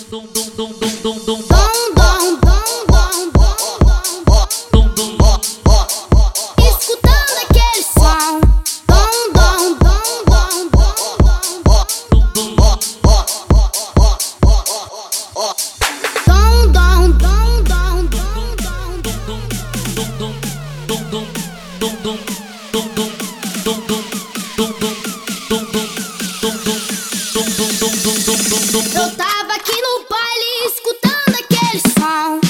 Escutando aquele som. Eu tava aqui no baile escutando aquele som.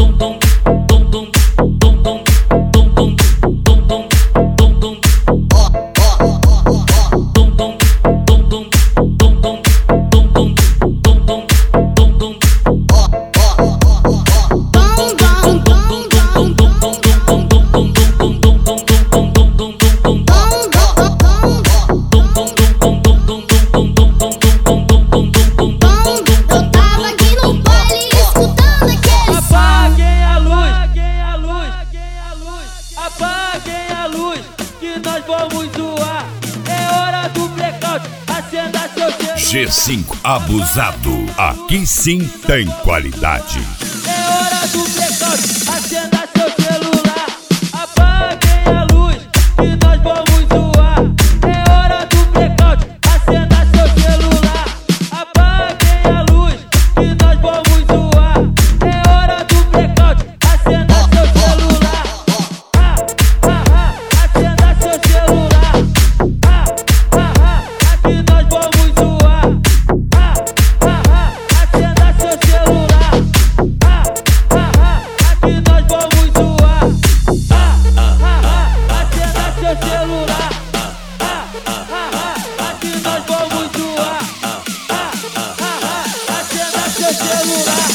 Apaguem a luz, que nós vamos zoar. É hora do blackout, acenda seu celular. G5 Abusado, aqui sim tem qualidade. É hora do blackout, acenda seu celular. Apaguem a luz, que nós vamos zoar. É hora do blackout, acenda seu celular. Apaguem a luz, que nós vamos zoar. É hora do blackout, acenda seu celular. Acenda seu celular. Aqui nós vamos zoar. Acenda seu celular. Aqui nós vamos zoar. Acenda seu celular. Aqui nós vamos zoar. Acenda seu celular.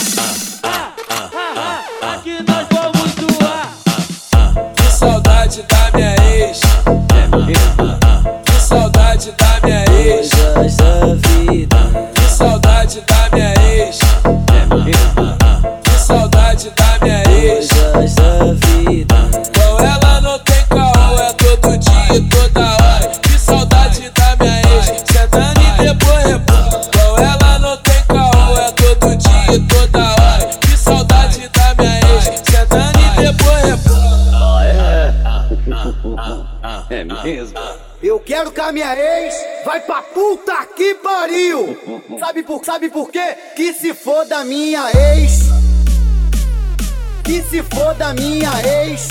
Aqui nós vamos zoar. Que saudade da minha ex. Que saudade da minha ex. Que saudade da minha ex. Que saudade da minha ex. Com ela não tem caô, é todo dia e toda hora. Que saudade da minha ex. Sentando e depois rebola. Com ela não tem caô, é todo dia e toda hora. Que saudade da minha ex. Sentando e depois rebola. É mesmo? Eu quero que a minha ex vai pra puta que pariu. Sabe por quê? Que se for da minha ex. Que se for da minha ex.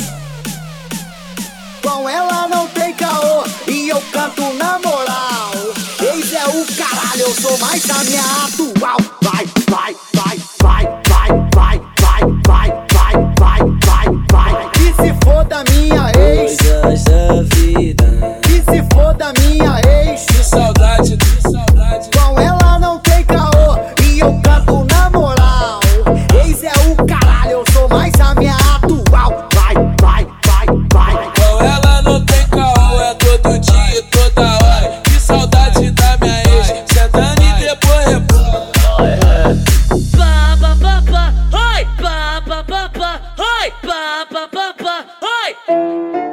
Com ela não tem caô e eu canto na moral. Ex é o caralho, eu sou mais a minha atual. Vai, vai, vai, vai, vai, vai, vai, vai, vai, vai, vai, vai. Que se for da minha ex. Que se for da minha ex. Que saudade, que saudade. Com ela não tem caô e eu canto na moral. Ex é o caralho, eu sou mais a minha atual. Vai, vai, vai, vai. Com ela não tem caô, é todo dia e toda hora. Que saudade da minha ex. Sentando e depois rebola. Pa pa pa pa, oi, pa pa pa pa, oi, pa pa pa pa, oi.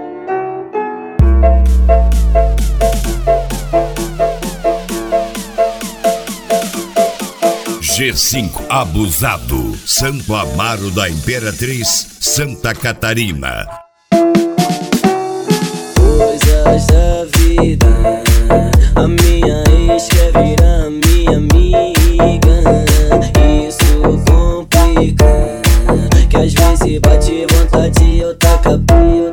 G5 Abusado, Santo Amaro da Imperatriz, Santa Catarina. Coisas da vida, a minha ex quer virar minha amiga. Isso complica, que às vezes bate vontade eu taca pio.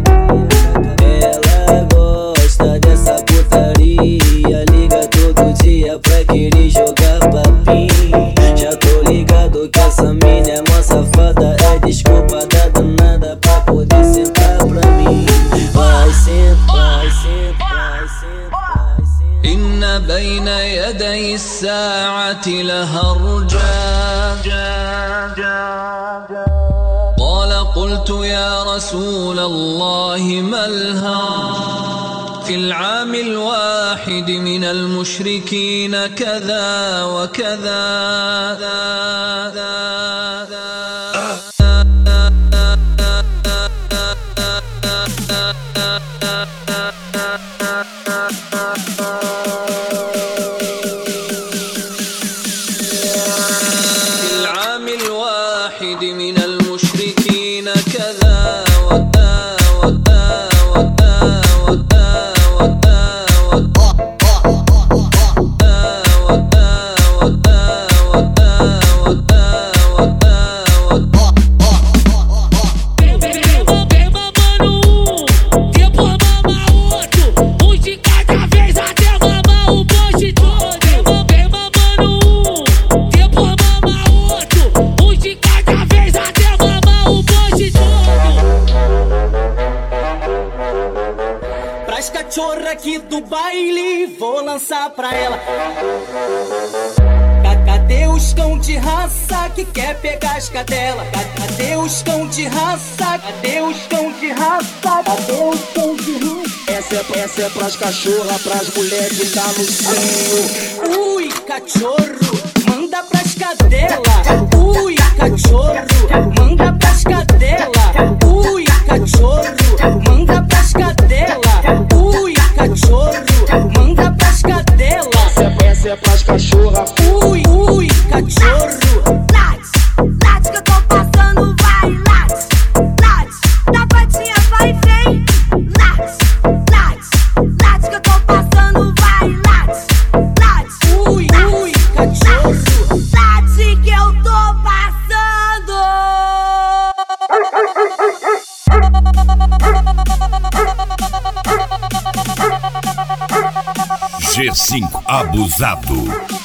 Ela gosta dessa putaria, liga todo dia pra querer jogar papinho. Já tô ligado que essa mina é mó safada, é desculpa da danada pra poder sentar pra mim. Vai sentar, sentar, sentar, sentar. إن بين يدي الساعة لهرجا قال قلت يا رسول الله ما الهرج في العام الواحد من المشركين كذا وكذا. aqui do baile, vou lançar pra ela. Cadê os cão de raça que quer pegar as cadelas? Cadê os cão de raça? Cadê os cão de raça? Cadê os cão de raça? Essa é pras cachorras, pras mulheres que tá no cio. Ui, cachorro, manda pras cadelas. Ui, cachorro, manda pras cadelas. Ui, cachorro, manda pras cadelas. Ui, cachorro, manda pras cadelas. Essa é pras cachorras. Ui, cachorro. Late que eu tô passando, vai, late. Da patinha vai e vem. Late que eu tô passando, vai, late. Ui, cachorro. Late que eu tô passando. G5 Abusado.